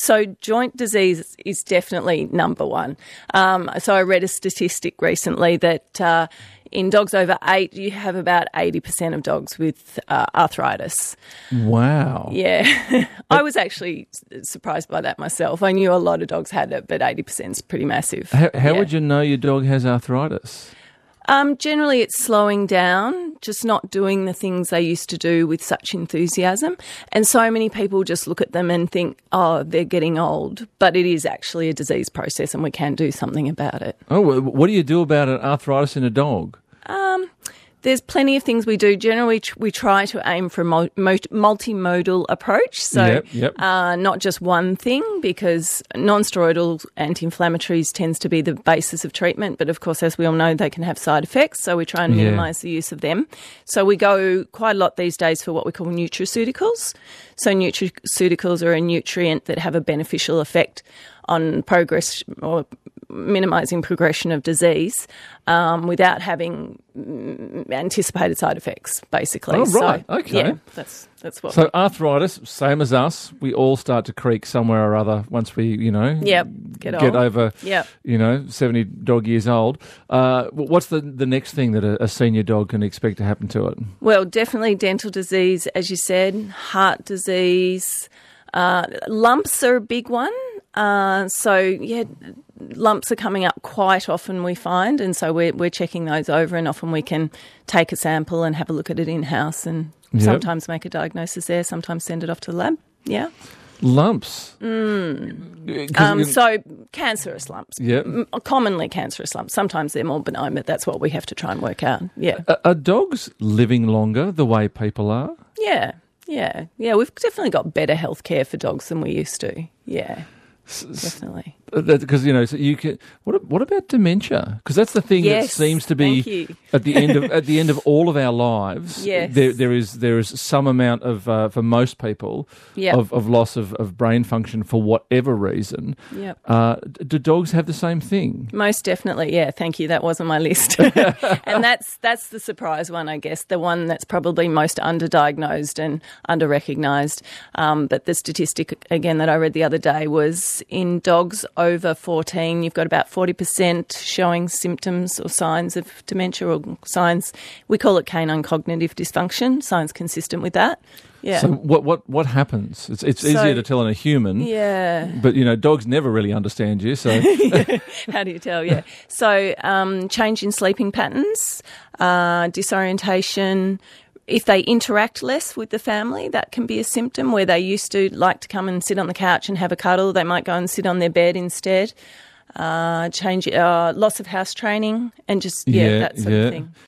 So joint disease is definitely number one. So I read a statistic recently that in dogs over 8, you have about 80% of dogs with arthritis. Wow. Yeah. I was actually surprised by that myself. I knew a lot of dogs had it, but 80% is pretty massive. How would you know your dog has arthritis? Generally, it's slowing down, just not doing the things they used to do with such enthusiasm. And so many people just look at them and think, oh, they're getting old. But it is actually a disease process and we can do something about it. Oh, what do you do about arthritis in a dog? There's plenty of things we do. Generally, we try to aim for a multimodal approach. So not just one thing, because non-steroidal anti-inflammatories tends to be the basis of treatment. But, of course, as we all know, they can have side effects. So we try and minimise the use of them. So we go quite a lot these days for what we call nutraceuticals. So nutraceuticals are a nutrient that have a beneficial effect on progress or minimising progression of disease without having anticipated side effects, basically. Oh, right. So, okay. Yeah, that's what. So arthritis, same as us, we all start to creak somewhere or other once we, get over, 70 dog years old. What's the next thing that a senior dog can expect to happen to it? Well, definitely dental disease, as you said, heart disease. Lumps are a big one. Lumps are coming up quite often, we find, and so we're checking those over, and often we can take a sample and have a look at it in-house and sometimes make a diagnosis there, sometimes send it off to the lab. Yeah. Lumps? So cancerous lumps. Yeah. Commonly cancerous lumps. Sometimes they're more benign, but that's what we have to try and work out. Yeah. Are dogs living longer the way people are? Yeah. We've definitely got better health care for dogs than we used to. Yeah. Definitely. Because so you can. What about dementia? Because that's the thing that seems to be at the end of all of our lives. Yes. There is some amount of for most people of loss of brain function for whatever reason. Yep. Do dogs have the same thing? Most definitely. Yeah. Thank you. That was on my list, and that's the surprise one, I guess. The one that's probably most underdiagnosed and under-recognised. But the statistic again that I read the other day was in dogs over 14, you've got about 40% showing symptoms or signs of dementia or signs. We call it canine cognitive dysfunction, signs consistent with that. Yeah. So what happens? It's easier to tell in a human. Yeah. But, dogs never really understand you, so... How do you tell? Yeah. So change in sleeping patterns, disorientation. If they interact less with the family, that can be a symptom where they used to like to come and sit on the couch and have a cuddle. They might go and sit on their bed instead. Loss of house training and just, that sort of thing.